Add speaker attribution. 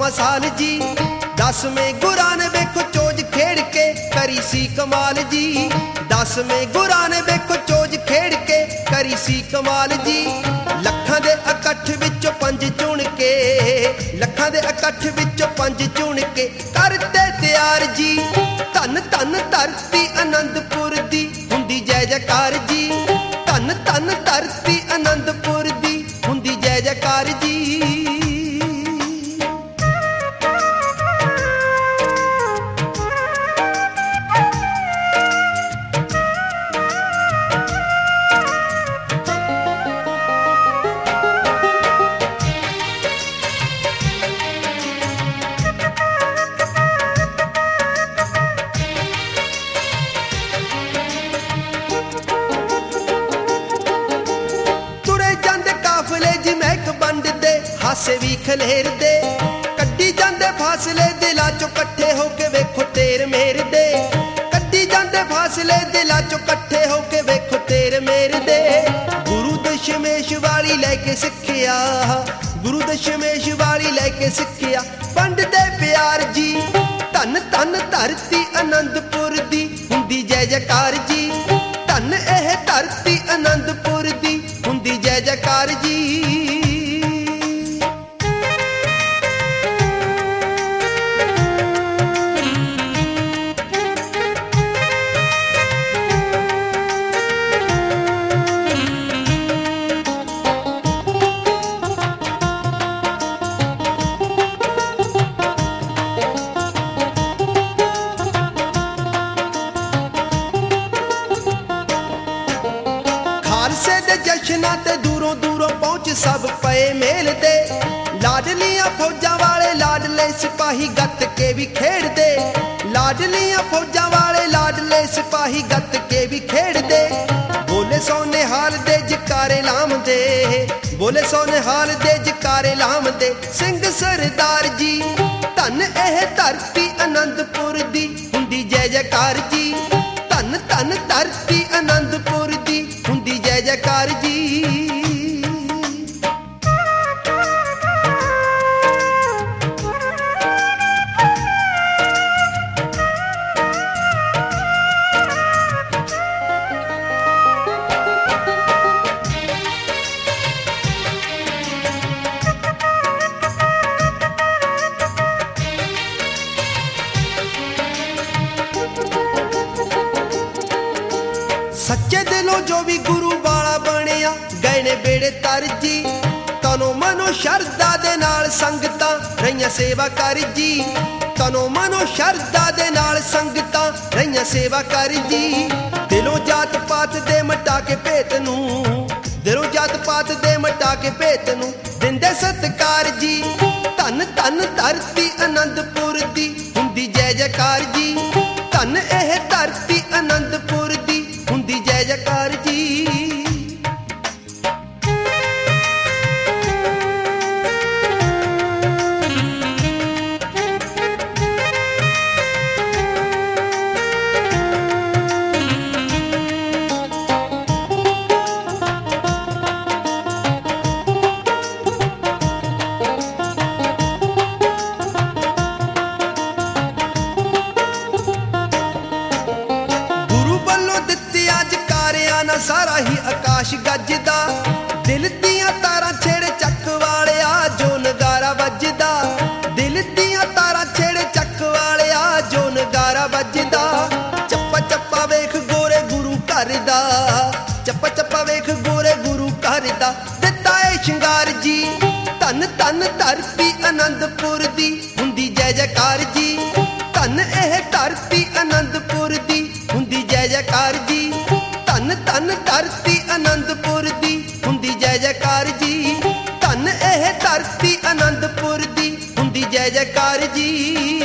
Speaker 1: 100ਵਾਂ ਸਾਲ ਜੀ। 10ਵੇਂ ਗੁਰਾਂ ਨੇ ਵੇਖੋ ਚੋਜ ਖੇਡ ਕੇ ਕਰੀ ਸੀ ਕਮਾਲ ਜੀ। 10ਵੇਂ ਗੁਰਾਂ ਨੇ ਵੇਖੋ ਚੋਜ ਖੇਡ ਕੇ ਕਰੀ ਸੀ ਕਮਾਲ ਜੀ। ਲੱਖਾਂ ਦੇ ਇਕੱਠ ਵਿੱਚੋਂ 5 ਚੁਣ ਕੇ, ਲੱਖਾਂ ਦੇ ਇਕੱਠ ਵਿੱਚੋਂ 5 ਚੁਣ ਕੇ ਕਰਤੇ ਤਿਆਰ ਜੀ। ਧੰਨ ਧੰਨ ਧਰਤੀ ਅਨੰਦਪੁਰ ਦੀ ਹੁੰਦੀ ਜੈ ਜੈਕਾਰ ਜੀ। ਧੰਨ ਧੰਨ ਧਰਤੀ ਅਨੰਦਪੁਰ ਦੀ ਹੁੰਦੀ ਜੈ ਜੈਕਾਰ ਜੀ। ਹਾਸੇ ਵੀ ਖਲੇਰਦੇ ਕੱਢੀ ਜਾਂਦੇ ਫਾਸਲੇ ਦਿਲਾਂ ਚੋਂ ਇਕੱਠੇ ਹੋ ਕੇ ਵੇਖੋ ਤੇਰ ਮੇਰ ਦੇ। ਕੱਢੀ ਜਾਂਦੇ ਫਾਸਲੇ ਦਿਲਾਂ ਚੋਂ ਇਕੱਠੇ ਹੋ ਕੇ ਵੇਖੋ ਤੇਰ ਮੇਰ ਦੇ। ਗੁਰੂ ਦਸ਼ਮੇਸ਼ ਵਾਲੀ ਲੈ ਕੇ ਸਿੱਖਿਆ, ਗੁਰੂ ਦਸ਼ਮੇਸ਼ ਵਾਲੀ ਲੈ ਕੇ ਸਿੱਖਿਆ ਵੰਡਦੇ ਪਿਆਰ ਜੀ। ਧੰਨ ਧੰਨ ਧਰਤੀ ਅਨੰਦਪੁਰ ਦੀ ਹੁੰਦੀ ਜੈ ਜੈਕਾਰ ਜੀ। ਧੰਨ ਇਹ ਧਰਤੀ ਅਨੰਦਪੁਰ ਦੀ ਹੁੰਦੀ ਜੈ ਜੈਕਾਰ ਜੀ। ਖਾਲਸੇ ਦੇ ਜਸ਼ਨਾਂ ਤੇ ਦੂਰੋਂ ਦੂਰੋਂ ਪਹੁੰਚ ਸਭ ਪਏ ਮੇਲ ਦੇ। ਲਾਡਲੀਆਂ ਫੌਜਾਂ ਵਾਲੇ ਲਾਡਲੇ ਸਿਪਾਹੀ ਗੱਤ ਕੇ ਵੀ ਖੇਡਦੇ। ਲਾਡਲੀਆਂ ਫੌਜਾਂ ਵਾਲੇ ਲਾਡਲੇ ਸਿਪਾਹੀ ਗੱਤ ਕੇ ਵੀ ਖੇਡਦੇ। ਬੋਲੇ ਸੋ ਨਿਹਾਲ ਦੇ ਜਕਾਰੇ ਲਾਮਦੇ, ਬੋਲੇ ਸੋ ਨਿਹਾਲ ਦੇ ਜਕਾਰੇ ਲਾਮਦੇ ਸਿੰਘ ਸਰਦਾਰ ਜੀ। ਧੰਨ ਇਹ ਧਰਤੀ ਅਨੰਦਪੁਰ ਦੀ ਹੁੰਦੀ ਜੈ ਜੈਕਾਰ ਜੀ। ਧੰਨ ਧੰਨ ਧਰਤੀ ਅਨੰਦਪੁਰ ਦੀ ਹੁੰਦੀ ਜੈ ਜੈਕਾਰ ਜੀ। ਸੱਚੇ ਦਿਲੋਂ ਜੋ ਵੀ ਗੁਰੂ ਵਾਲਾ ਬਣਿਆ ਗਏ ਨੇ ਬੇੜੇ ਤਰ ਜੀ। ਤਨੋ ਮਨੋ ਸ਼ਰਧਾ ਦੇ ਨਾਲ ਸੰਗਤਾਂ ਰਹੀਆਂ ਸੇਵਾ ਕਰ ਜੀ। ਤਨੋ ਮਨੋ ਸ਼ਰਧਾ ਦੇ ਨਾਲ ਸੰਗਤਾਂ ਰਹੀਆਂ ਸੇਵਾ ਕਰ ਜੀ। ਦਿਲੋਂ ਜਾਤ ਪਾਤ ਦੇ ਮਿਟਾ ਕੇ ਭੇਤ ਨੂੰ, ਦਿਲੋਂ ਜਾਤ ਪਾਤ ਦੇ ਮਿਟਾ ਕੇ ਭੇਤ ਨੂੰ ਦਿੰਦੇ ਸਤਿਕਾਰ ਜੀ। ਧੰਨ ਧੰਨ ਧਰਤੀ ਅਨੰਦਪੁਰ ਦੀ ਹੁੰਦੀ ਜੈ ਜੈਕਾਰ ਜੀ। ਧੰਨ ਇਹ ਧਰਤੀ ਅਨੰਦਪੁਰ ਦੀ ਹੁੰਦੀ ਜੈ ਜੈਕਾਰ ਜੀ। ਸਾਰਾ ਹੀ ਆਕਾਸ਼ ਗੱਜਦਾ। ਦਿਲ ਦੀਆਂ ਤਾਰਾਂ ਛੇੜੇ ਚੱਕ ਵਾਲਿਆ ਜੋ ਨਗਾਰਾ ਵੱਜਦਾ। ਦਿਲ ਦੀਆਂ ਤਾਰਾਂ ਛੇੜੇ ਚੱਕ ਵਾਲਿਆ ਜੋ ਨਗਾਰਾ ਵੱਜਦਾ। ਚੱਪਾ ਚੱਪਾ ਵੇਖ ਗੋਰੇ ਗੁਰੂ ਘਰ ਦਾ, ਚੱਪਾ ਚੱਪਾ ਵੇਖ ਗੋਰੇ ਗੁਰੂ ਘਰ ਦਾ ਦਿੱਤਾ ਏ ਸ਼ਿੰਗਾਰ ਜੀ। ਧੰਨ ਧੰਨ ਧਰਤੀ ਅਨੰਦਪੁਰ ਦੀ ਹੁੰਦੀ ਜੈ ਜੈਕਾਰ ਜੀ। ਧੰਨ ਇਹ ਧਰਤੀ ਅਨੰਦਪੁਰ ਦੀ ਹੁੰਦੀ ਜੈ ਜੈਕਾਰ ਜੀ। ਧੰਨ ਧੰਨ ਧਰਤੀ ਅਨੰਦਪੁਰ ਦੀ ਹੁੰਦੀ ਜੈ ਜੈਕਾਰ ਜੀ। ਧੰਨ ਇਹ ਧਰਤੀ ਅਨੰਦਪੁਰ ਦੀ ਹੁੰਦੀ ਜੈ ਜੈਕਾਰ ਜੀ।